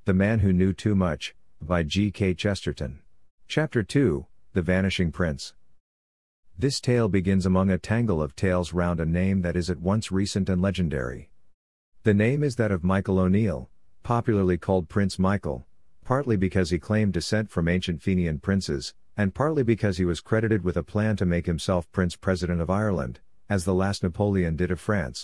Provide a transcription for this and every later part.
The Man Who Knew Too Much, by G. K. Chesterton. Chapter 2, The Vanishing Prince. This tale begins among a tangle of tales round a name that is at once recent and legendary. The name is that of Michael O'Neill, popularly called Prince Michael, partly because he claimed descent from ancient Fenian princes, and partly because he was credited with a plan to make himself Prince President of Ireland, as the last Napoleon did of France.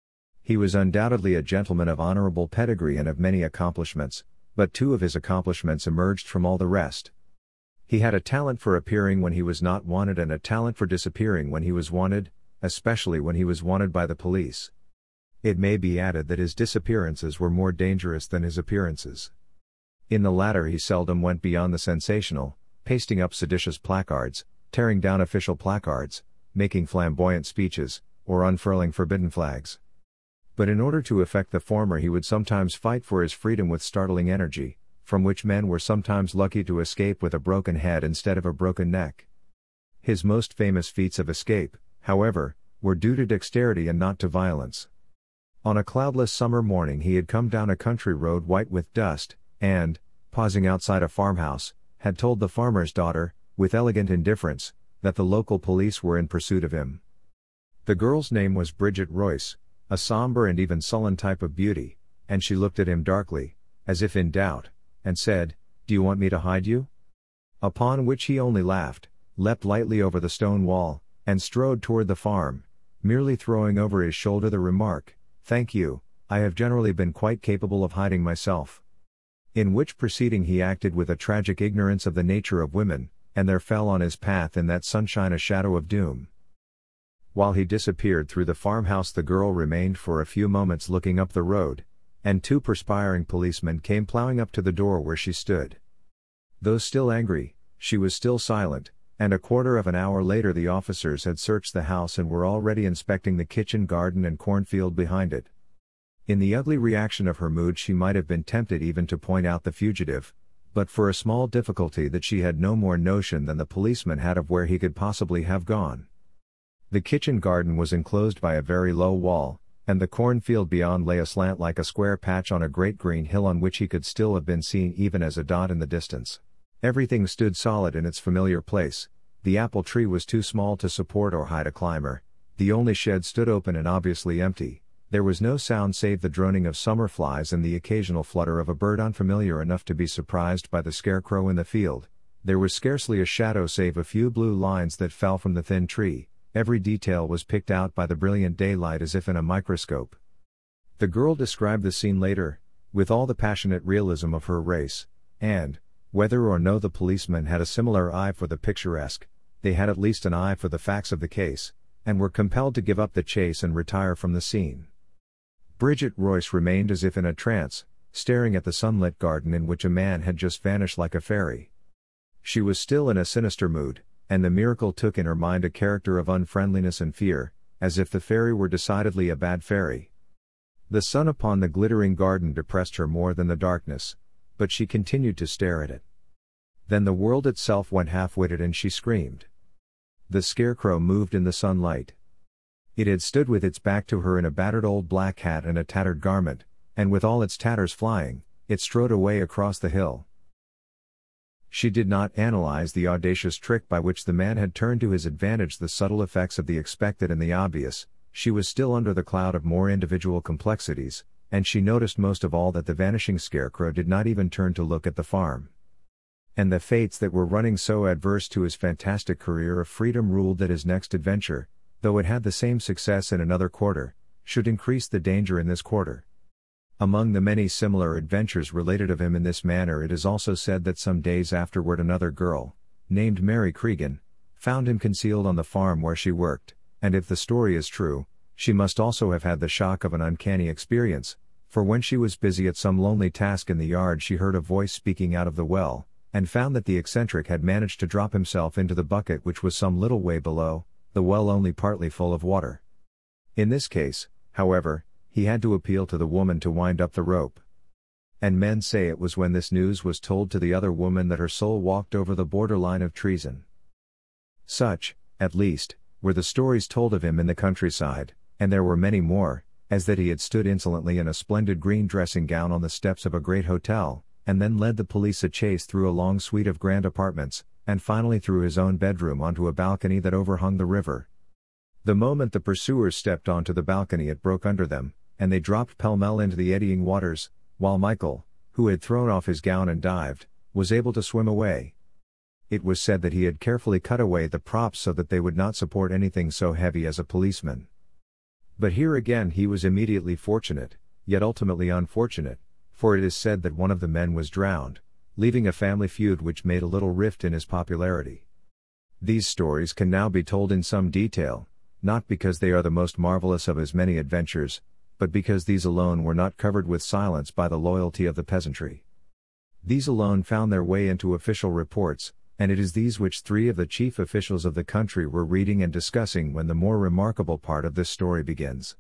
He was undoubtedly a gentleman of honorable pedigree and of many accomplishments, but two of his accomplishments emerged from all the rest. He had a talent for appearing when he was not wanted and a talent for disappearing when he was wanted, especially when he was wanted by the police. It may be added that his disappearances were more dangerous than his appearances. In the latter he seldom went beyond the sensational, pasting up seditious placards, tearing down official placards, making flamboyant speeches, or unfurling forbidden flags. But in order to effect the former he would sometimes fight for his freedom with startling energy, from which men were sometimes lucky to escape with a broken head instead of a broken neck. His most famous feats of escape, however, were due to dexterity and not to violence. On a cloudless summer morning he had come down a country road white with dust, and, pausing outside a farmhouse, had told the farmer's daughter, with elegant indifference, that the local police were in pursuit of him. The girl's name was Bridget Royce, a somber and even sullen type of beauty, and she looked at him darkly, as if in doubt, and said, "Do you want me to hide you?" Upon which he only laughed, leapt lightly over the stone wall, and strode toward the farm, merely throwing over his shoulder the remark, "Thank you, I have generally been quite capable of hiding myself." In which proceeding he acted with a tragic ignorance of the nature of women, and there fell on his path in that sunshine a shadow of doom. While he disappeared through the farmhouse the girl remained for a few moments looking up the road, and two perspiring policemen came plowing up to the door where she stood. Though still angry, she was still silent, and a quarter of an hour later the officers had searched the house and were already inspecting the kitchen garden and cornfield behind it. In the ugly reaction of her mood she might have been tempted even to point out the fugitive, but for a small difficulty that she had no more notion than the policeman had of where he could possibly have gone. The kitchen garden was enclosed by a very low wall, and the cornfield beyond lay aslant like a square patch on a great green hill on which he could still have been seen even as a dot in the distance. Everything stood solid in its familiar place. The apple tree was too small to support or hide a climber, the only shed stood open and obviously empty, there was no sound save the droning of summer flies and the occasional flutter of a bird unfamiliar enough to be surprised by the scarecrow in the field. There was scarcely a shadow save a few blue lines that fell from the thin tree. Every detail was picked out by the brilliant daylight as if in a microscope. The girl described the scene later, with all the passionate realism of her race, and, whether or no the policemen had a similar eye for the picturesque, they had at least an eye for the facts of the case, and were compelled to give up the chase and retire from the scene. Bridget Royce remained as if in a trance, staring at the sunlit garden in which a man had just vanished like a fairy. She was still in a sinister mood, and the miracle took in her mind a character of unfriendliness and fear, as if the fairy were decidedly a bad fairy. The sun upon the glittering garden depressed her more than the darkness, but she continued to stare at it. Then the world itself went half-witted and she screamed. The scarecrow moved in the sunlight. It had stood with its back to her in a battered old black hat and a tattered garment, and with all its tatters flying, it strode away across the hill. She did not analyze the audacious trick by which the man had turned to his advantage the subtle effects of the expected and the obvious. She was still under the cloud of more individual complexities, and she noticed most of all that the vanishing scarecrow did not even turn to look at the farm. And the fates that were running so adverse to his fantastic career of freedom ruled that his next adventure, though it had the same success in another quarter, should increase the danger in this quarter. Among the many similar adventures related of him in this manner it is also said that some days afterward another girl, named Mary Cregan, found him concealed on the farm where she worked, and if the story is true, she must also have had the shock of an uncanny experience, for when she was busy at some lonely task in the yard she heard a voice speaking out of the well, and found that the eccentric had managed to drop himself into the bucket which was some little way below, the well only partly full of water. In this case, however, he had to appeal to the woman to wind up the rope. And men say it was when this news was told to the other woman that her soul walked over the borderline of treason. Such, at least, were the stories told of him in the countryside, and there were many more, as that he had stood insolently in a splendid green dressing gown on the steps of a great hotel, and then led the police a chase through a long suite of grand apartments, and finally through his own bedroom onto a balcony that overhung the river. The moment the pursuers stepped onto the balcony, it broke under them, and they dropped pell-mell into the eddying waters, while Michael, who had thrown off his gown and dived, was able to swim away. It was said that he had carefully cut away the props so that they would not support anything so heavy as a policeman. But here again he was immediately fortunate, yet ultimately unfortunate, for it is said that one of the men was drowned, leaving a family feud which made a little rift in his popularity. These stories can now be told in some detail, not because they are the most marvelous of his many adventures, but because these alone were not covered with silence by the loyalty of the peasantry. These alone found their way into official reports, and it is these which three of the chief officials of the country were reading and discussing when the more remarkable part of this story begins.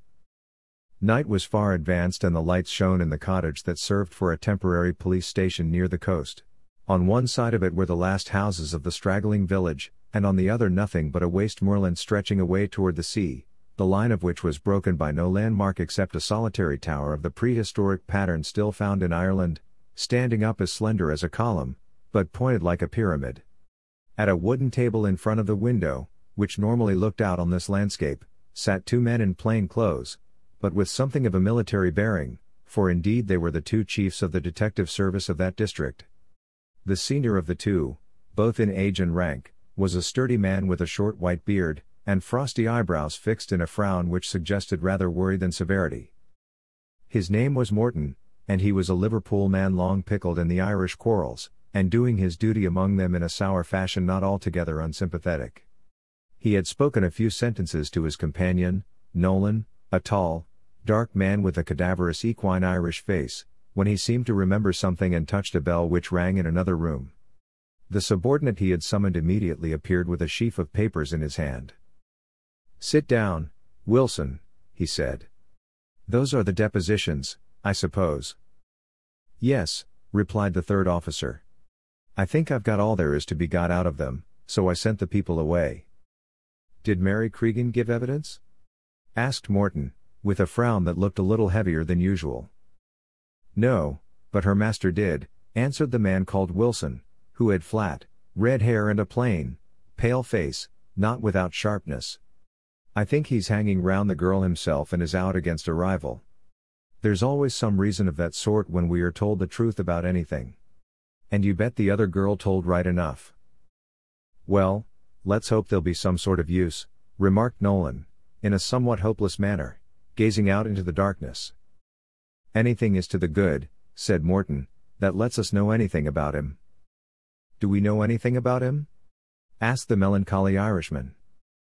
Night was far advanced and the lights shone in the cottage that served for a temporary police station near the coast. On one side of it were the last houses of the straggling village, and on the other nothing but a waste moorland stretching away toward the sea, the line of which was broken by no landmark except a solitary tower of the prehistoric pattern still found in Ireland, standing up as slender as a column, but pointed like a pyramid. At a wooden table in front of the window, which normally looked out on this landscape, sat two men in plain clothes, but with something of a military bearing, for indeed they were the two chiefs of the detective service of that district. The senior of the two, both in age and rank, was a sturdy man with a short white beard, and frosty eyebrows fixed in a frown which suggested rather worry than severity. His name was Morton, and he was a Liverpool man long pickled in the Irish quarrels, and doing his duty among them in a sour fashion not altogether unsympathetic. He had spoken a few sentences to his companion, Nolan, a tall, dark man with a cadaverous equine Irish face, when he seemed to remember something and touched a bell which rang in another room. The subordinate he had summoned immediately appeared with a sheaf of papers in his hand. "Sit down, Wilson," he said. "Those are the depositions, I suppose?" "Yes," replied the third officer. "I think I've got all there is to be got out of them, so I sent the people away." "Did Mary Cregan give evidence?" asked Morton, with a frown that looked a little heavier than usual. "No, but her master did," answered the man called Wilson, who had flat, red hair and a plain, pale face, not without sharpness. "I think he's hanging round the girl himself and is out against a rival. There's always some reason of that sort when we are told the truth about anything. And you bet the other girl told right enough." "Well, let's hope there'll be some sort of use," remarked Nolan, in a somewhat hopeless manner, gazing out into the darkness. "Anything is to the good," said Morton, "that lets us know anything about him." "Do we know anything about him?" asked the melancholy Irishman.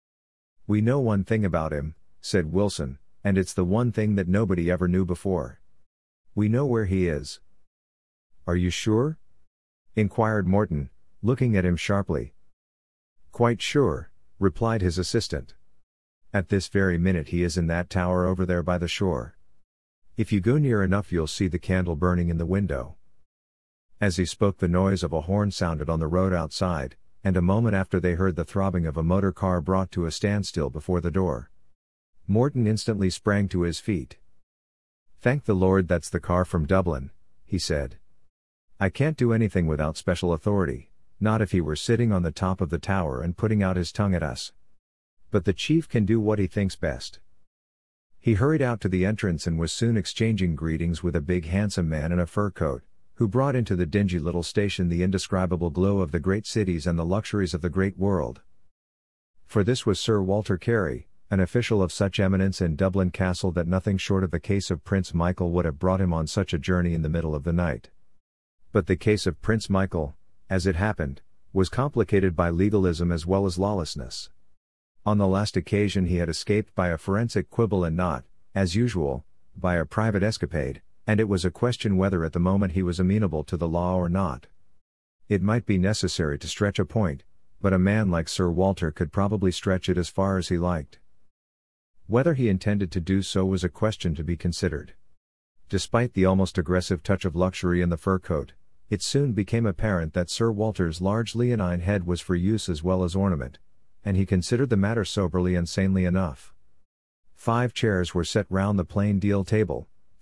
"We know one thing about him," said Wilson, "and it's the one thing that nobody ever knew before. We know where he is." "Are you sure?" inquired Morton, looking at him sharply. "Quite sure," replied his assistant. "At this very minute he is in that tower over there by the shore. If you go near enough you'll see the candle burning in the window." As he spoke the noise of a horn sounded on the road outside, and a moment after they heard the throbbing of a motor car brought to a standstill before the door. Morton instantly sprang to his feet. "Thank the Lord that's the car from Dublin," he said. "I can't do anything without special authority, not if he were sitting on the top of the tower and putting out his tongue at us. But the chief can do what he thinks best." He hurried out to the entrance and was soon exchanging greetings with a big handsome man in a fur coat, who brought into the dingy little station the indescribable glow of the great cities and the luxuries of the great world. For this was Sir Walter Carey, an official of such eminence in Dublin Castle that nothing short of the case of Prince Michael would have brought him on such a journey in the middle of the night. But the case of Prince Michael, as it happened, was complicated by legalism as well as lawlessness. On the last occasion he had escaped by a forensic quibble and not, as usual, by a private escapade, and it was a question whether at the moment he was amenable to the law or not. It might be necessary to stretch a point, but a man like Sir Walter could probably stretch it as far as he liked. Whether he intended to do so was a question to be considered. Despite the almost aggressive touch of luxury in the fur coat, it soon became apparent that Sir Walter's large leonine head was for use as well as ornament, and he considered the matter soberly and sanely enough. 5 chairs were set round the plain deal table,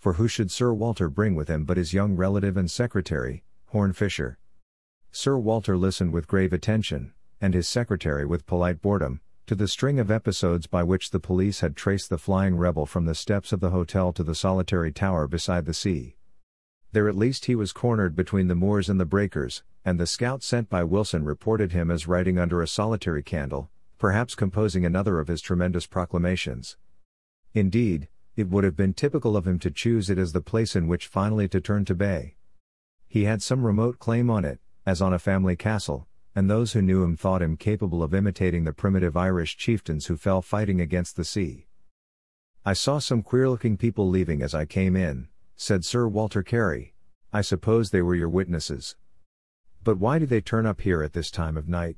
For who should Sir Walter bring with him but his young relative and secretary, Horne Fisher? Sir Walter listened with grave attention, and his secretary with polite boredom, to the string of episodes by which the police had traced the flying rebel from the steps of the hotel to the solitary tower beside the sea. There at least he was cornered between the Moors and the breakers, and the scout sent by Wilson reported him as writing under a solitary candle, perhaps composing another of his tremendous proclamations. Indeed, it would have been typical of him to choose it as the place in which finally to turn to bay. He had some remote claim on it, as on a family castle, and those who knew him thought him capable of imitating the primitive Irish chieftains who fell fighting against the sea. "I saw some queer-looking people leaving as I came in," said Sir Walter Carey. "I suppose they were your witnesses. But why do they turn up here at this time of night?"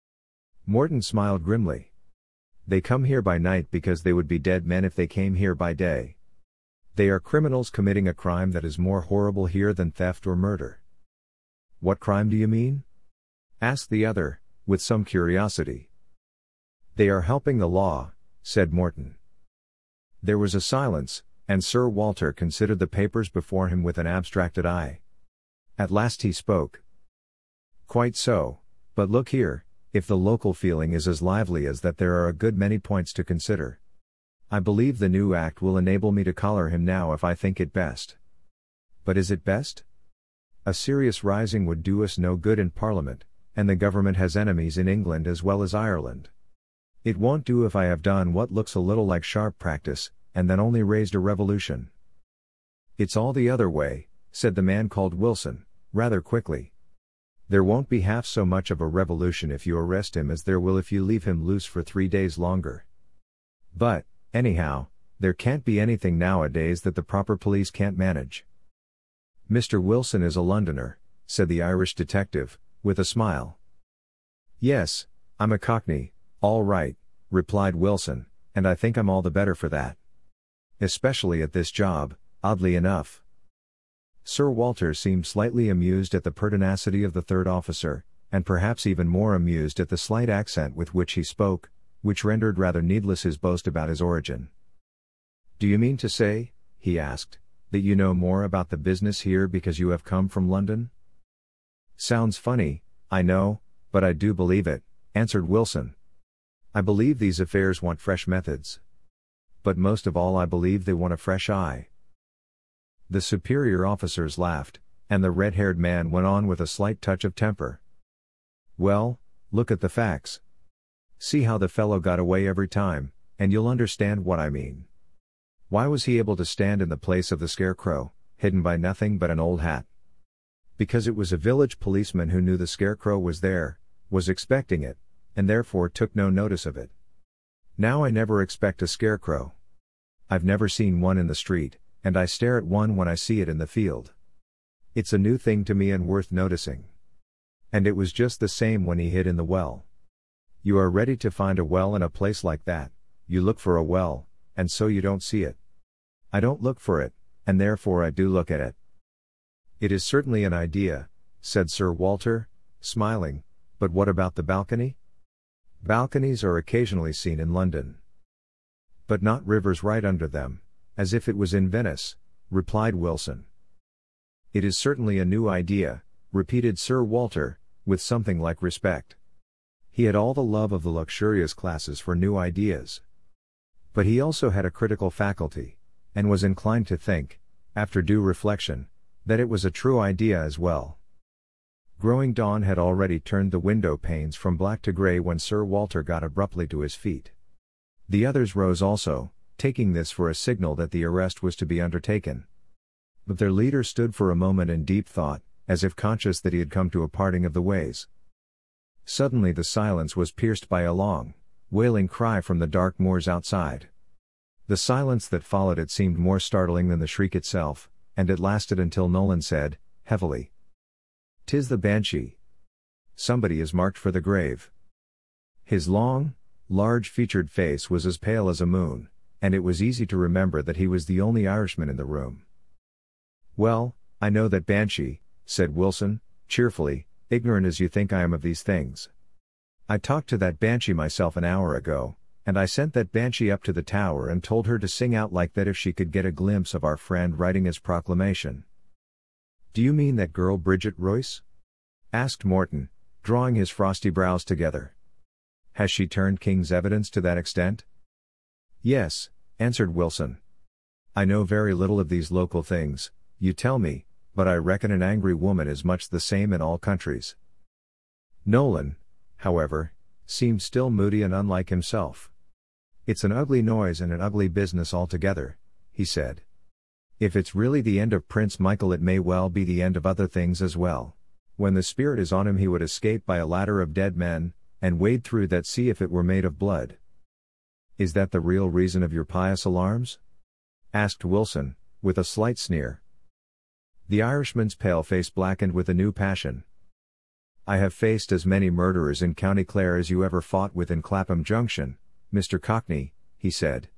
Morton smiled grimly. "They come here by night because they would be dead men if they came here by day. They are criminals committing a crime that is more horrible here than theft or murder." "What crime do you mean?" asked the other, with some curiosity. "They are helping the law," said Morton. There was a silence, and Sir Walter considered the papers before him with an abstracted eye. At last he spoke. "Quite so, but look here, if the local feeling is as lively as that, there are a good many points to consider. I believe the new Act will enable me to collar him now if I think it best." "But is it best? A serious rising would do us no good in Parliament, and the government has enemies in England as well as Ireland. It won't do if I have done what looks a little like sharp practice, and then only raised a revolution." "It's all the other way," said the man called Wilson, rather quickly. "There won't be half so much of a revolution if you arrest him as there will if you leave him loose for 3 days longer. But, anyhow, there can't be anything nowadays that the proper police can't manage." "Mr. Wilson is a Londoner," said the Irish detective, with a smile. "Yes, I'm a Cockney, all right," replied Wilson, "and I think I'm all the better for that. Especially at this job, oddly enough." Sir Walter seemed slightly amused at the pertinacity of the third officer, and perhaps even more amused at the slight accent with which he spoke, which rendered rather needless his boast about his origin. "Do you mean to say," he asked, "that you know more about the business here because you have come from London?" "Sounds funny, I know, but I do believe it," answered Wilson. "I believe these affairs want fresh methods. But most of all I believe they want a fresh eye." The superior officers laughed, and the red-haired man went on with a slight touch of temper. "Well, look at the facts. See how the fellow got away every time, and you'll understand what I mean. Why was he able to stand in the place of the Scarecrow, hidden by nothing but an old hat? Because it was a village policeman who knew the Scarecrow was there, was expecting it, and therefore took no notice of it. Now I never expect a Scarecrow. I've never seen one in the street, and I stare at one when I see it in the field. It's a new thing to me and worth noticing. And it was just the same when he hid in the well. You are ready to find a well in a place like that, you look for a well, and so you don't see it. I don't look for it, and therefore I do look at it." "It is certainly an idea," said Sir Walter, smiling, "but what about the balcony?" "Balconies are occasionally seen in London. But not rivers right under them, as if it was in Venice," replied Wilson. "It is certainly a new idea," repeated Sir Walter, with something like respect. He had all the love of the luxurious classes for new ideas. But he also had a critical faculty, and was inclined to think, after due reflection, that it was a true idea as well. Growing dawn had already turned the window panes from black to grey when Sir Walter got abruptly to his feet. The others rose also, taking this for a signal that the arrest was to be undertaken. But their leader stood for a moment in deep thought, as if conscious that he had come to a parting of the ways. Suddenly the silence was pierced by a long, wailing cry from the dark moors outside. The silence that followed it seemed more startling than the shriek itself, and it lasted until Nolan said, heavily, "'Tis the Banshee. Somebody is marked for the grave." His long, large-featured face was as pale as a moon, and it was easy to remember that he was the only Irishman in the room. "Well, I know that Banshee," said Wilson, cheerfully, "ignorant as you think I am of these things. I talked to that Banshee myself an hour ago, And I sent that banshee up to the tower and told her to sing out like that if she could get a glimpse of our friend writing his proclamation." "Do you mean that girl Bridget Royce?" asked Morton, drawing his frosty brows together. "Has she turned King's evidence to that extent?" "Yes," answered Wilson. "I know very little of these local things, you tell me, but I reckon an angry woman is much the same in all countries." Nolan, however, seemed still moody and unlike himself. "It's an ugly noise and an ugly business altogether," he said. "If it's really the end of Prince Michael, it may well be the end of other things as well. When the spirit is on him, he would escape by a ladder of dead men, and wade through that sea if it were made of blood." "Is that the real reason of your pious alarms?" asked Wilson, with a slight sneer. The Irishman's pale face blackened with a new passion. "I have faced as many murderers in County Clare as you ever fought with in Clapham Junction, Mr. Cockney," he said.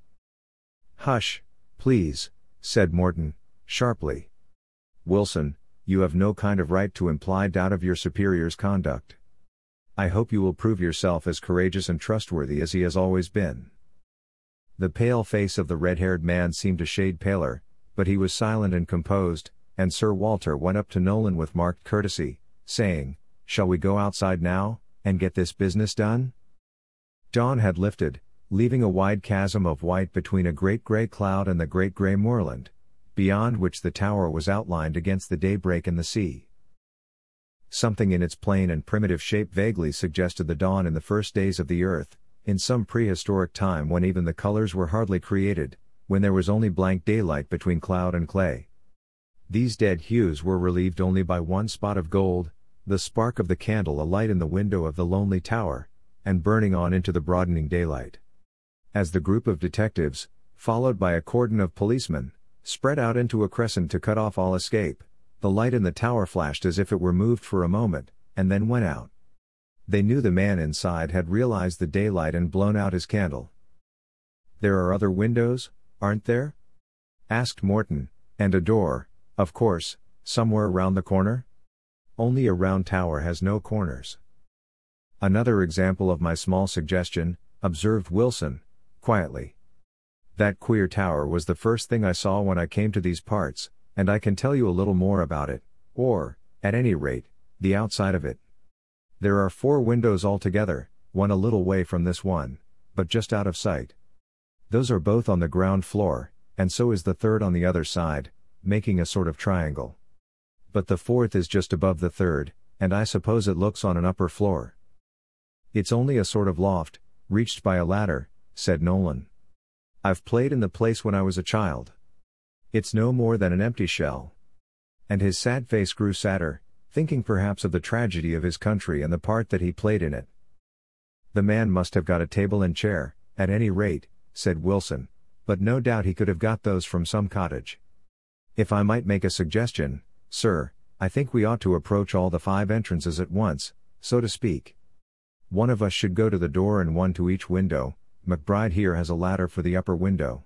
"Hush, please," said Morton, sharply. "Wilson, you have no kind of right to imply doubt of your superior's conduct. I hope you will prove yourself as courageous and trustworthy as he has always been." The pale face of the red-haired man seemed a shade paler, but he was silent and composed, and Sir Walter went up to Nolan with marked courtesy, saying, "Shall we go outside now, and get this business done?" Dawn had lifted, leaving a wide chasm of white between a great grey cloud and the great grey moorland, beyond which the tower was outlined against the daybreak and the sea. Something in its plain and primitive shape vaguely suggested the dawn in the first days of the earth, in some prehistoric time when even the colors were hardly created, when there was only blank daylight between cloud and clay. These dead hues were relieved only by one spot of gold, the spark of the candle alight in the window of the lonely tower, and burning on into the broadening daylight. As the group of detectives, followed by a cordon of policemen, spread out into a crescent to cut off all escape, the light in the tower flashed as if it were moved for a moment, and then went out. They knew the man inside had realized the daylight and blown out his candle. "There are other windows, aren't there?" asked Morton, "and a door, of course, somewhere around the corner?" "Only a round tower has no corners." "Another example of my small suggestion," observed Wilson, quietly. "That queer tower was the first thing I saw when I came to these parts, and I can tell you a little more about it, or, at any rate, the outside of it. There are 4 windows altogether, one a little way from this one, but just out of sight. Those are both on the ground floor, and so is the third on the other side, making a sort of triangle. But the fourth is just above the third, and I suppose it looks on an upper floor." "It's only a sort of loft, reached by a ladder," said Nolan. "I've played in the place when I was a child. It's no more than an empty shell." And his sad face grew sadder, thinking perhaps of the tragedy of his country and the part that he played in it. "The man must have got a table and chair, at any rate," said Wilson, "but no doubt he could have got those from some cottage. If I might make a suggestion, sir, I think we ought to approach all the 5 entrances at once, so to speak. One of us should go to the door and one to each window. McBride here has a ladder for the upper window."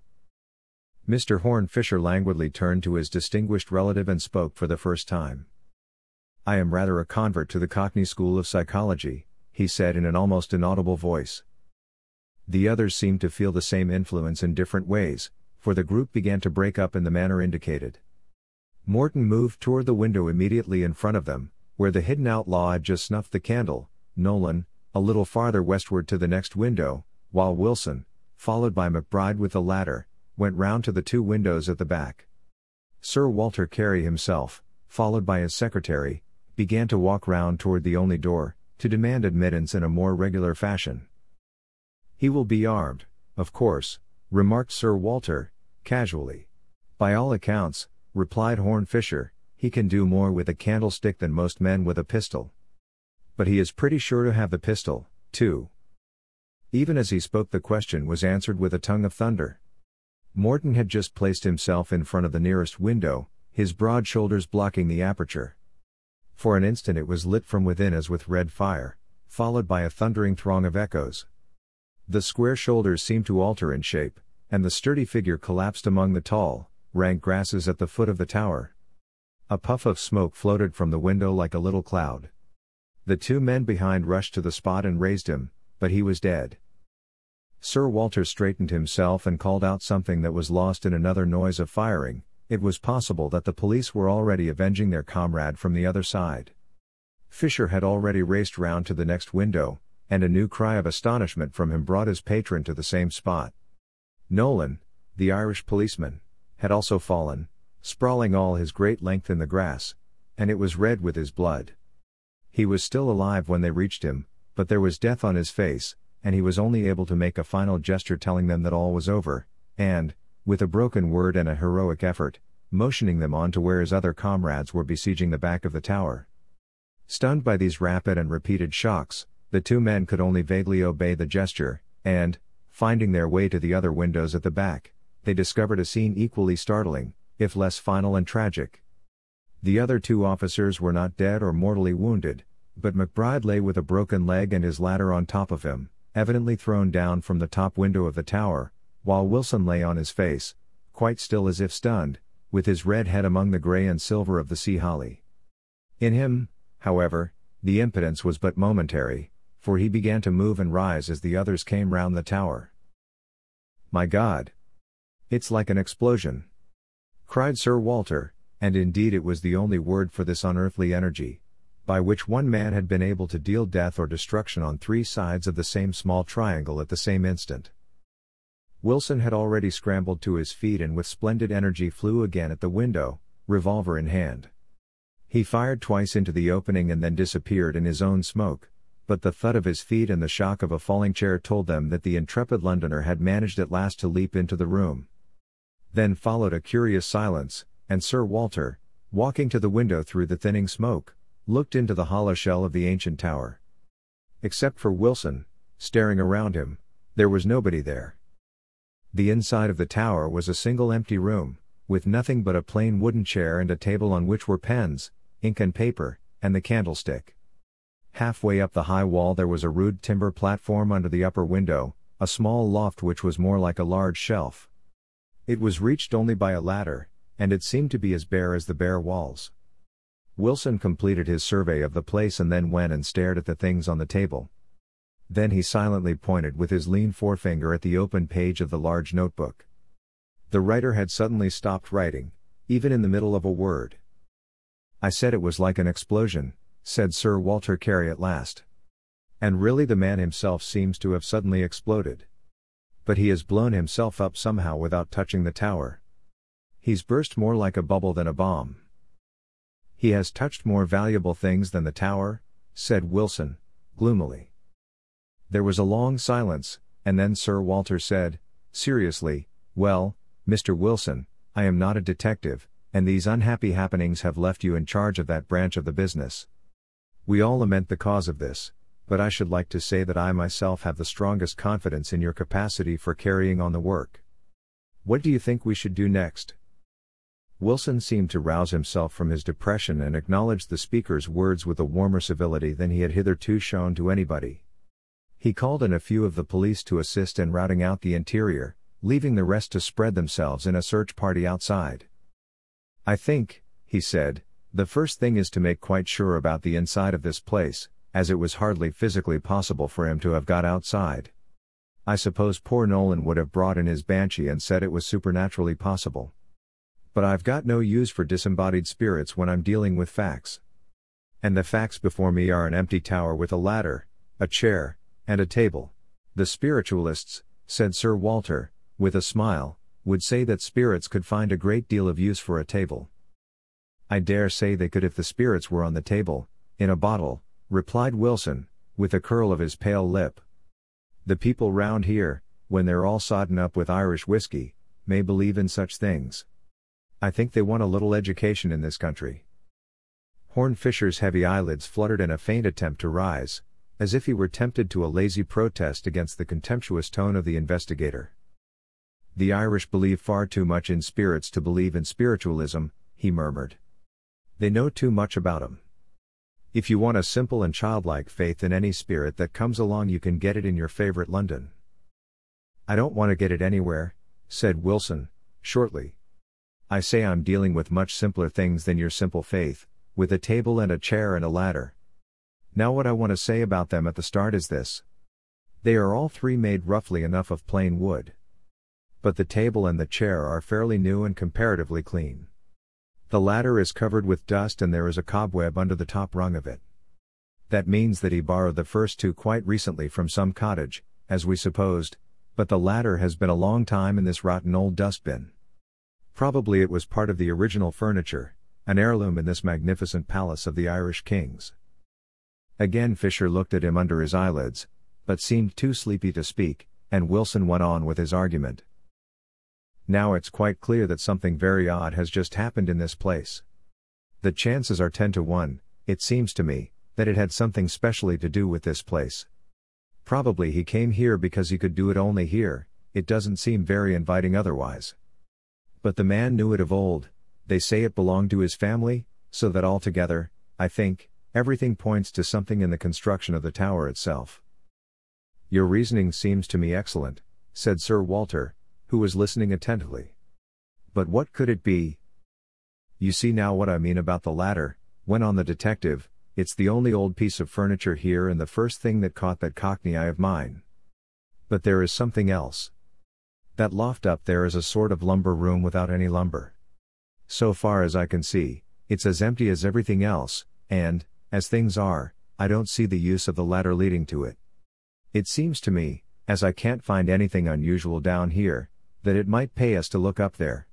Mr. Horn Fisher languidly turned to his distinguished relative and spoke for the first time. "I am rather a convert to the Cockney school of psychology," he said in an almost inaudible voice. The others seemed to feel the same influence in different ways, for the group began to break up in the manner indicated. Morton moved toward the window immediately in front of them, where the hidden outlaw had just snuffed the candle, Nolan, a little farther westward to the next window, while Wilson, followed by McBride with the ladder, went round to the 2 windows at the back. Sir Walter Carey himself, followed by his secretary, began to walk round toward the only door, to demand admittance in a more regular fashion. "He will be armed, of course," remarked Sir Walter, casually. "By all accounts," replied Horn Fisher, "he can do more with a candlestick than most men with a pistol. But he is pretty sure to have the pistol, too." Even as he spoke, the question was answered with a tongue of thunder. Morton had just placed himself in front of the nearest window, his broad shoulders blocking the aperture. For an instant it was lit from within as with red fire, followed by a thundering throng of echoes. The square shoulders seemed to alter in shape, and the sturdy figure collapsed among the tall, rank grasses at the foot of the tower. A puff of smoke floated from the window like a little cloud. The 2 men behind rushed to the spot and raised him, but he was dead. Sir Walter straightened himself and called out something that was lost in another noise of firing. It was possible that the police were already avenging their comrade from the other side. Fisher had already raced round to the next window, and a new cry of astonishment from him brought his patron to the same spot. Nolan, the Irish policeman, had also fallen, sprawling all his great length in the grass, and it was red with his blood. He was still alive when they reached him, but there was death on his face, and he was only able to make a final gesture telling them that all was over, and, with a broken word and a heroic effort, motioning them on to where his other comrades were besieging the back of the tower. Stunned by these rapid and repeated shocks, the two men could only vaguely obey the gesture, and, finding their way to the other windows at the back, they discovered a scene equally startling, if less final and tragic. The other two officers were not dead or mortally wounded, but McBride lay with a broken leg and his ladder on top of him, evidently thrown down from the top window of the tower, while Wilson lay on his face, quite still as if stunned, with his red head among the grey and silver of the sea holly. In him, however, the impotence was but momentary, for he began to move and rise as the others came round the tower. "My God! It's like an explosion!" cried Sir Walter, and indeed it was the only word for this unearthly energy, by which one man had been able to deal death or destruction on three sides of the same small triangle at the same instant. Wilson had already scrambled to his feet and with splendid energy flew again at the window, revolver in hand. He fired twice into the opening and then disappeared in his own smoke, but the thud of his feet and the shock of a falling chair told them that the intrepid Londoner had managed at last to leap into the room. Then followed a curious silence, and Sir Walter, walking to the window through the thinning smoke, looked into the hollow shell of the ancient tower. Except for Wilson, staring around him, there was nobody there. The inside of the tower was a single empty room, with nothing but a plain wooden chair and a table on which were pens, ink and paper, and the candlestick. Halfway up the high wall there was a rude timber platform under the upper window, a small loft which was more like a large shelf. It was reached only by a ladder, and it seemed to be as bare as the bare walls. Wilson completed his survey of the place and then went and stared at the things on the table. Then he silently pointed with his lean forefinger at the open page of the large notebook. The writer had suddenly stopped writing, even in the middle of a word. "I said it was like an explosion," said Sir Walter Carey at last. "And really the man himself seems to have suddenly exploded. But he has blown himself up somehow without touching the tower. He's burst more like a bubble than a bomb." "He has touched more valuable things than the tower," said Wilson, gloomily. There was a long silence, and then Sir Walter said, seriously, "Well, Mr. Wilson, I am not a detective, and these unhappy happenings have left you in charge of that branch of the business. We all lament the cause of this, but I should like to say that I myself have the strongest confidence in your capacity for carrying on the work. What do you think we should do next?" Wilson seemed to rouse himself from his depression and acknowledged the speaker's words with a warmer civility than he had hitherto shown to anybody. He called in a few of the police to assist in routing out the interior, leaving the rest to spread themselves in a search party outside. "I think," he said, "the first thing is to make quite sure about the inside of this place, as it was hardly physically possible for him to have got outside. I suppose poor Nolan would have brought in his banshee and said it was supernaturally possible. But I've got no use for disembodied spirits when I'm dealing with facts. And the facts before me are an empty tower with a ladder, a chair, and a table. The spiritualists," said Sir Walter, with a smile, "would say that spirits could find a great deal of use for a table." "I dare say they could if the spirits were on the table, in a bottle," replied Wilson, with a curl of his pale lip. "The people round here, when they're all sodden up with Irish whiskey, may believe in such things. I think they want a little education in this country." Horn Fisher's heavy eyelids fluttered in a faint attempt to rise, as if he were tempted to a lazy protest against the contemptuous tone of the investigator. "The Irish believe far too much in spirits to believe in spiritualism," he murmured. "They know too much about 'em. If you want a simple and childlike faith in any spirit that comes along you can get it in your favorite London." "I don't want to get it anywhere," said Wilson, shortly. "I say I'm dealing with much simpler things than your simple faith, with a table and a chair and a ladder. Now what I want to say about them at the start is this. They are all three made roughly enough of plain wood. But the table and the chair are fairly new and comparatively clean. The ladder is covered with dust and there is a cobweb under the top rung of it. That means that he borrowed the first two quite recently from some cottage, as we supposed, but the ladder has been a long time in this rotten old dustbin. Probably it was part of the original furniture, an heirloom in this magnificent palace of the Irish kings. Again Fisher looked at him under his eyelids, but seemed too sleepy to speak, and Wilson went on with his argument. Now it's quite clear that something very odd has just happened in this place. The chances are 10 to 1, it seems to me, that it had something specially to do with this place. Probably he came here because he could do it only here, it doesn't seem very inviting otherwise. But the man knew it of old, they say it belonged to his family, so that altogether, I think, everything points to something in the construction of the tower itself. Your reasoning seems to me excellent, said Sir Walter, who was listening attentively. But what could it be? You see now what I mean about the ladder, went on the detective, it's the only old piece of furniture here and the first thing that caught that cockney eye of mine. But there is something else. That loft up there is a sort of lumber room without any lumber. So far as I can see, it's as empty as everything else, and, as things are, I don't see the use of the ladder leading to it. It seems to me, as I can't find anything unusual down here, that it might pay us to look up there.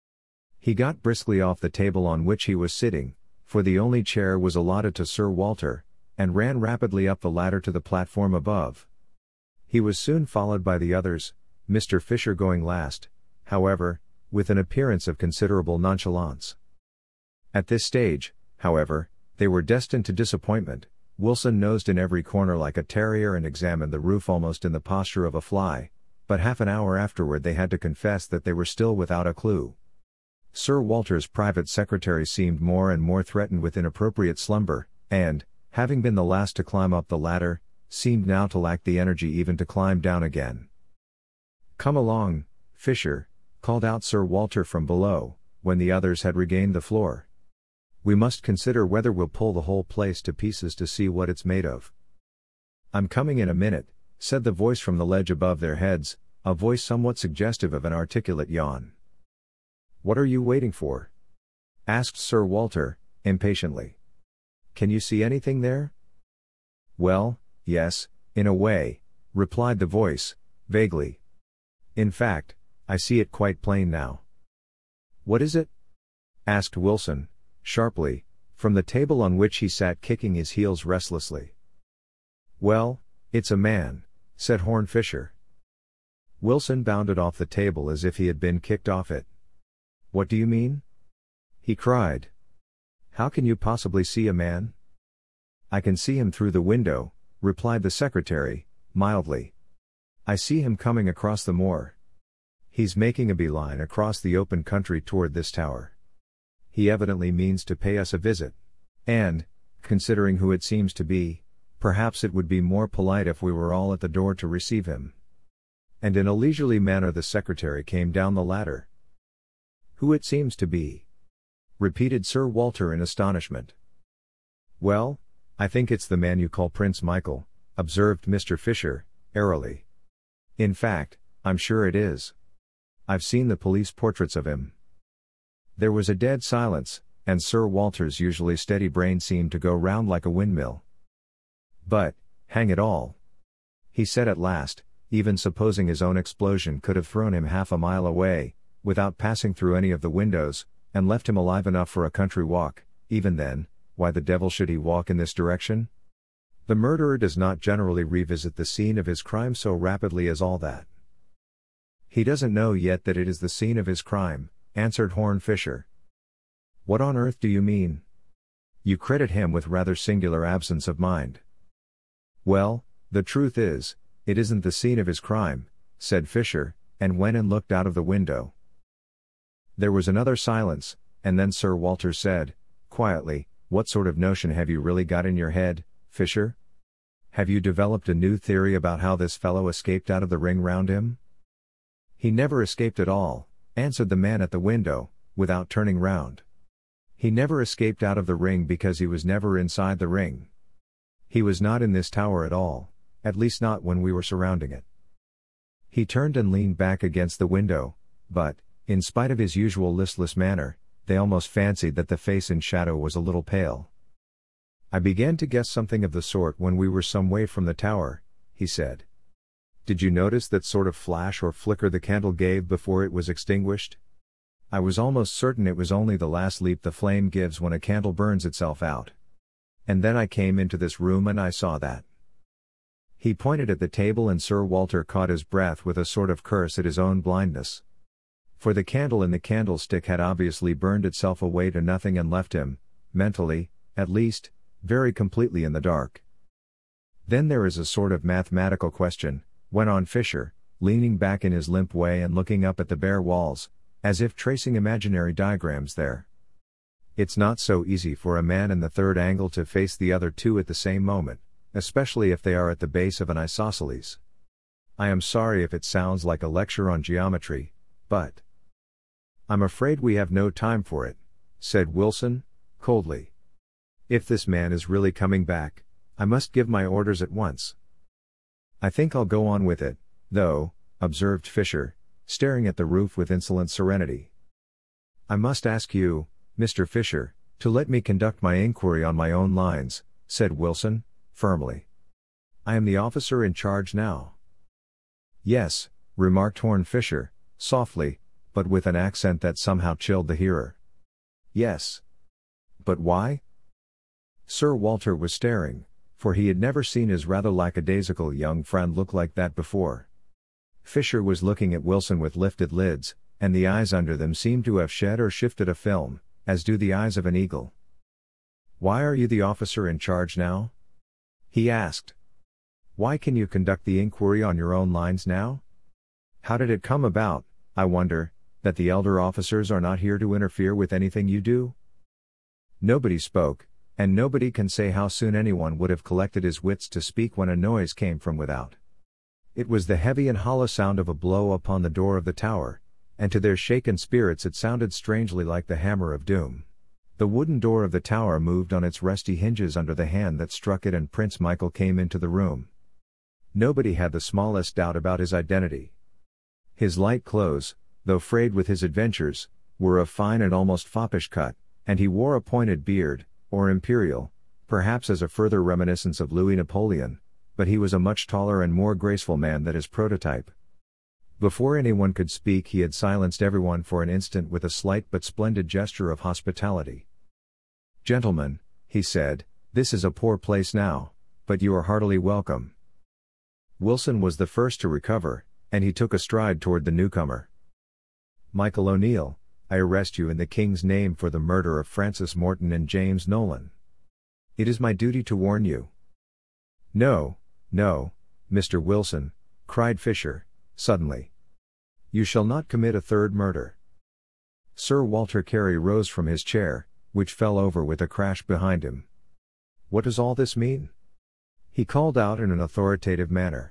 He got briskly off the table on which he was sitting, for the only chair was allotted to Sir Walter, and ran rapidly up the ladder to the platform above. He was soon followed by the others, Mr. Fisher going last, however, with an appearance of considerable nonchalance. At this stage, however, they were destined to disappointment. Wilson nosed in every corner like a terrier and examined the roof almost in the posture of a fly, but half an hour afterward they had to confess that they were still without a clue. Sir Walter's private secretary seemed more and more threatened with inappropriate slumber, and, having been the last to climb up the ladder, seemed now to lack the energy even to climb down again. "Come along, Fisher," called out Sir Walter from below, when the others had regained the floor. "We must consider whether we'll pull the whole place to pieces to see what it's made of." "I'm coming in a minute," said the voice from the ledge above their heads, a voice somewhat suggestive of an articulate yawn. "What are you waiting for?" asked Sir Walter, impatiently. "Can you see anything there?" "Well, yes, in a way," replied the voice, vaguely. "In fact, I see it quite plain now." "What is it?" asked Wilson, sharply, from the table on which he sat kicking his heels restlessly. "Well, it's a man," said Horn Fisher. Wilson bounded off the table as if he had been kicked off it. "What do you mean?" he cried. "How can you possibly see a man?" "I can see him through the window," replied the secretary, mildly. "I see him coming across the moor. He's making a beeline across the open country toward this tower. He evidently means to pay us a visit. And, considering who it seems to be, perhaps it would be more polite if we were all at the door to receive him." And in a leisurely manner the secretary came down the ladder. "Who it seems to be?" repeated Sir Walter in astonishment. "Well, I think it's the man you call Prince Michael," observed Mr. Fisher, airily. "In fact, I'm sure it is. I've seen the police portraits of him." There was a dead silence, and Sir Walter's usually steady brain seemed to go round like a windmill. "But, hang it all," he said at last, "even supposing his own explosion could have thrown him half a mile away, without passing through any of the windows, and left him alive enough for a country walk, even then, why the devil should he walk in this direction? The murderer does not generally revisit the scene of his crime so rapidly as all that." "He doesn't know yet that it is the scene of his crime," answered Horn Fisher. "What on earth do you mean? You credit him with rather singular absence of mind." "Well, the truth is, it isn't the scene of his crime," said Fisher, and went and looked out of the window. There was another silence, and then Sir Walter said, quietly, "What sort of notion have you really got in your head, Fisher? Have you developed a new theory about how this fellow escaped out of the ring round him?" "He never escaped at all," answered the man at the window, without turning round. "He never escaped out of the ring because he was never inside the ring. He was not in this tower at all, At least not when we were surrounding it. He turned and leaned back against the window, but, in spite of his usual listless manner, they almost fancied that the face in shadow was a little pale. "I began to guess something of the sort when we were some way from the tower," he said. "Did you notice that sort of flash or flicker the candle gave before it was extinguished? I was almost certain it was only the last leap the flame gives when a candle burns itself out. And then I came into this room and I saw that." He pointed at the table and Sir Walter caught his breath with a sort of curse at his own blindness. For the candle in the candlestick had obviously burned itself away to nothing and left him, mentally, at least, very completely in the dark. "Then there is a sort of mathematical question," went on Fisher, leaning back in his limp way and looking up at the bare walls, as if tracing imaginary diagrams there. "It's not so easy for a man in the third angle to face the other two at the same moment, especially if they are at the base of an isosceles. I am sorry if it sounds like a lecture on geometry, but—" "I'm afraid we have no time for it," said Wilson, coldly. "If this man is really coming back, I must give my orders at once." "I think I'll go on with it, though," observed Fisher, staring at the roof with insolent serenity. "I must ask you, Mr. Fisher, to let me conduct my inquiry on my own lines," said Wilson, firmly. "I am the officer in charge now." "Yes," remarked Horn Fisher, softly, but with an accent that somehow chilled the hearer. "Yes. But why?" Sir Walter was staring, for he had never seen his rather lackadaisical young friend look like that before. Fisher was looking at Wilson with lifted lids, and the eyes under them seemed to have shed or shifted a film, as do the eyes of an eagle. "Why are you the officer in charge now?" he asked. "Why can you conduct the inquiry on your own lines now? How did it come about, I wonder, that the elder officers are not here to interfere with anything you do?" Nobody spoke, and nobody can say how soon anyone would have collected his wits to speak when a noise came from without. It was the heavy and hollow sound of a blow upon the door of the tower, and to their shaken spirits it sounded strangely like the hammer of doom. The wooden door of the tower moved on its rusty hinges under the hand that struck it, and Prince Michael came into the room. Nobody had the smallest doubt about his identity. His light clothes, though frayed with his adventures, were of fine and almost foppish cut, and he wore a pointed beard, or imperial, perhaps as a further reminiscence of Louis Napoleon, but he was a much taller and more graceful man than his prototype. Before anyone could speak he had silenced everyone for an instant with a slight but splendid gesture of hospitality. "Gentlemen," he said, "this is a poor place now, but you are heartily welcome." Wilson was the first to recover, and he took a stride toward the newcomer. "Michael O'Neill, I arrest you in the King's name for the murder of Francis Morton and James Nolan. It is my duty to warn you." "No, no, Mr. Wilson," cried Fisher, suddenly. "You shall not commit a third murder." Sir Walter Carey rose from his chair, which fell over with a crash behind him. "What does all this mean?" he called out in an authoritative manner.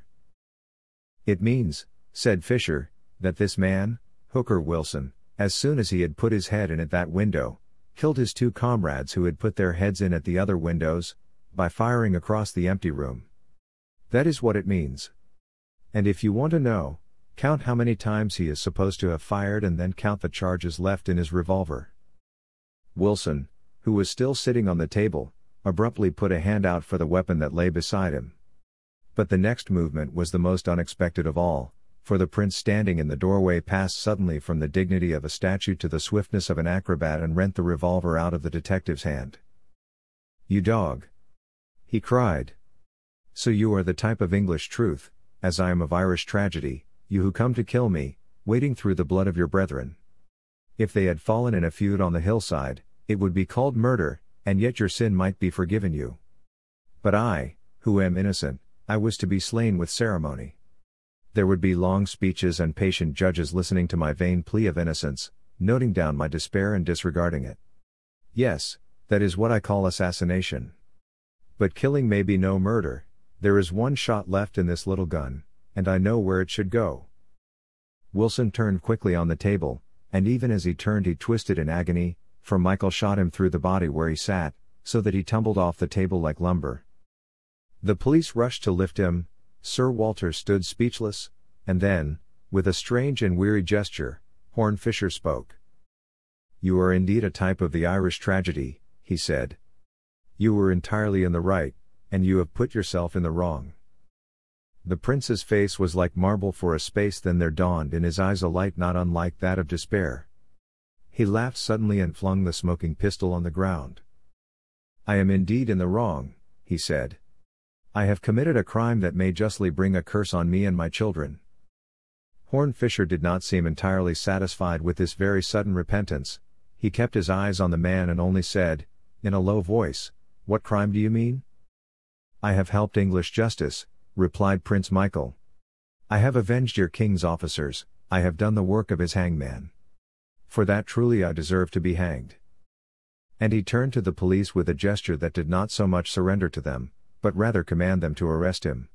"It means," said Fisher, "that this man, Hooker Wilson, as soon as he had put his head in at that window, killed his two comrades who had put their heads in at the other windows, by firing across the empty room. That is what it means. And if you want to know, count how many times he is supposed to have fired and then count the charges left in his revolver." Wilson, who was still sitting on the table, abruptly put a hand out for the weapon that lay beside him. But the next movement was the most unexpected of all, for the prince standing in the doorway passed suddenly from the dignity of a statue to the swiftness of an acrobat and rent the revolver out of the detective's hand. "You dog!" he cried. "So you are the type of English truth, as I am of Irish tragedy, you who come to kill me, wading through the blood of your brethren. If they had fallen in a feud on the hillside, it would be called murder, and yet your sin might be forgiven you. But I, who am innocent, I was to be slain with ceremony. There would be long speeches and patient judges listening to my vain plea of innocence, noting down my despair and disregarding it. Yes, that is what I call assassination. But killing may be no murder. There is one shot left in this little gun, and I know where it should go." Wilson turned quickly on the table, and even as he turned he twisted in agony, for Michael shot him through the body where he sat, so that he tumbled off the table like lumber. The police rushed to lift him, Sir Walter stood speechless, and then, with a strange and weary gesture, Horne Fisher spoke. "You are indeed a type of the Irish tragedy," he said. "You were entirely in the right, and you have put yourself in the wrong." The prince's face was like marble for a space, then there dawned in his eyes a light not unlike that of despair. He laughed suddenly and flung the smoking pistol on the ground. "I am indeed in the wrong," he said. "I have committed a crime that may justly bring a curse on me and my children." Horne Fisher did not seem entirely satisfied with this very sudden repentance. He kept his eyes on the man and only said, in a low voice, "What crime do you mean?" "I have helped English justice," replied Prince Michael. "I have avenged your king's officers, I have done the work of his hangman. For that truly I deserve to be hanged." And he turned to the police with a gesture that did not so much surrender to them, but rather command them to arrest him.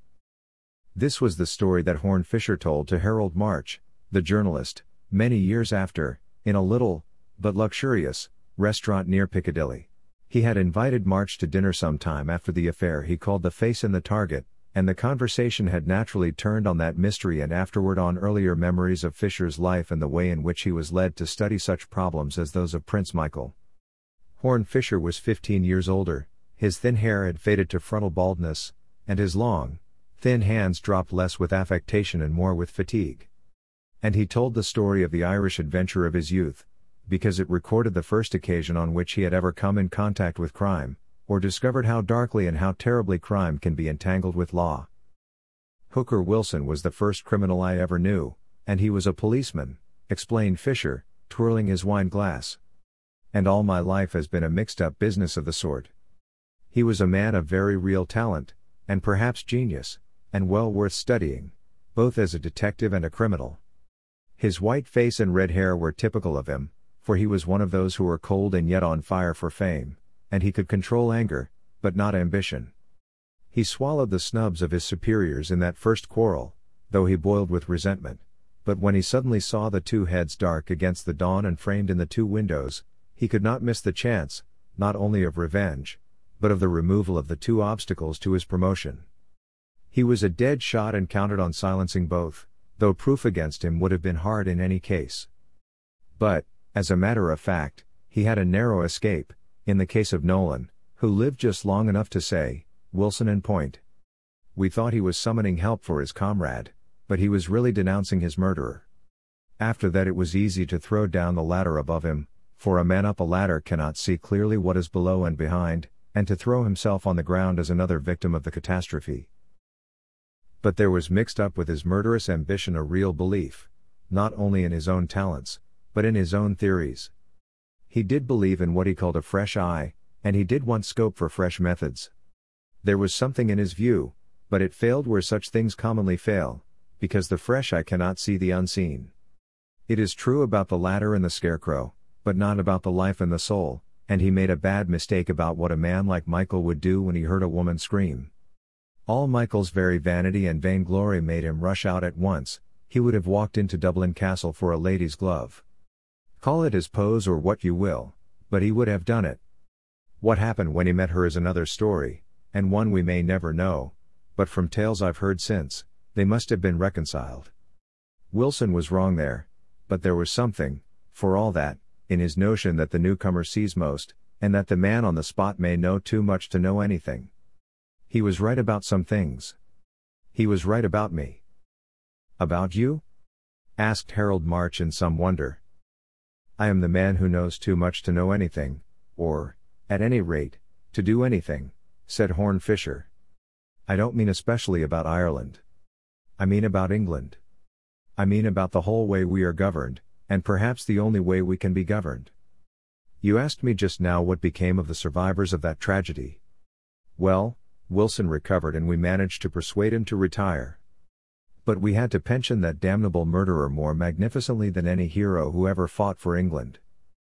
This was the story that Horne Fisher told to Harold March, the journalist, many years after, in a little, but luxurious, restaurant near Piccadilly. He had invited March to dinner some time after the affair he called The Face in the Target, and the conversation had naturally turned on that mystery and afterward on earlier memories of Fisher's life and the way in which he was led to study such problems as those of Prince Michael. Horne Fisher was 15 years older, his thin hair had faded to frontal baldness, and his long, thin hands dropped less with affectation and more with fatigue. And he told the story of the Irish adventure of his youth, because it recorded the first occasion on which he had ever come in contact with crime, or discovered how darkly and how terribly crime can be entangled with law. "Hooker Wilson was the first criminal I ever knew, and he was a policeman," explained Fisher, twirling his wine glass. "And all my life has been a mixed-up business of the sort. He was a man of very real talent, and perhaps genius, and well worth studying, both as a detective and a criminal. His white face and red hair were typical of him, for he was one of those who are cold and yet on fire for fame, and he could control anger, but not ambition. He swallowed the snubs of his superiors in that first quarrel, though he boiled with resentment, but when he suddenly saw the two heads dark against the dawn and framed in the two windows, he could not miss the chance, not only of revenge, but of the removal of the two obstacles to his promotion. He was a dead shot and counted on silencing both, though proof against him would have been hard in any case. But, as a matter of fact, he had a narrow escape, in the case of Nolan, who lived just long enough to say, "Wilson and point." We thought he was summoning help for his comrade, but he was really denouncing his murderer. After that it was easy to throw down the ladder above him, for a man up a ladder cannot see clearly what is below and behind, and to throw himself on the ground as another victim of the catastrophe. But there was mixed up with his murderous ambition a real belief, not only in his own talents, but in his own theories. He did believe in what he called a fresh eye, and he did want scope for fresh methods. There was something in his view, but it failed where such things commonly fail, because the fresh eye cannot see the unseen. It is true about the ladder and the scarecrow, but not about the life and the soul, and he made a bad mistake about what a man like Michael would do when he heard a woman scream. All Michael's very vanity and vainglory made him rush out at once. He would have walked into Dublin Castle for a lady's glove. Call it his pose or what you will, but he would have done it. What happened when he met her is another story, and one we may never know, but from tales I've heard since, they must have been reconciled. Wilson was wrong there, but there was something, for all that, in his notion that the newcomer sees most, and that the man on the spot may know too much to know anything. He was right about some things. He was right about me. "About you?" asked Harold March in some wonder. "I am the man who knows too much to know anything, or, at any rate, to do anything," said Horne Fisher. "I don't mean especially about Ireland. I mean about England. I mean about the whole way we are governed, and perhaps the only way we can be governed. You asked me just now what became of the survivors of that tragedy. Well, Wilson recovered and we managed to persuade him to retire. But we had to pension that damnable murderer more magnificently than any hero who ever fought for England.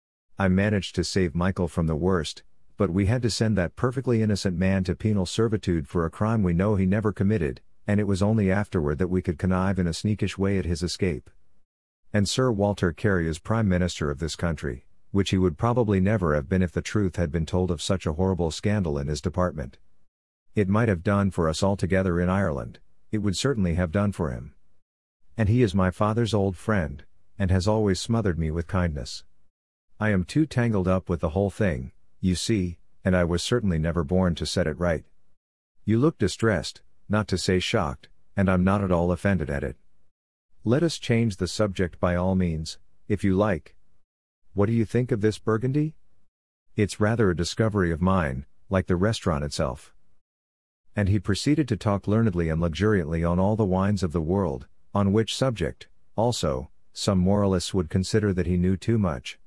I managed to save Michael from the worst, but we had to send that perfectly innocent man to penal servitude for a crime we know he never committed, and it was only afterward that we could connive in a sneakish way at his escape. And Sir Walter Carey is Prime Minister of this country, which he would probably never have been if the truth had been told of such a horrible scandal in his department. It might have done for us all together in Ireland, it would certainly have done for him. And he is my father's old friend, and has always smothered me with kindness. I am too tangled up with the whole thing, you see, and I was certainly never born to set it right. You look distressed, not to say shocked, and I'm not at all offended at it. Let us change the subject by all means, if you like. What do you think of this Burgundy? It's rather a discovery of mine, like the restaurant itself. And he proceeded to talk learnedly and luxuriantly on all the wines of the world, on which subject, also, some moralists would consider that he knew too much.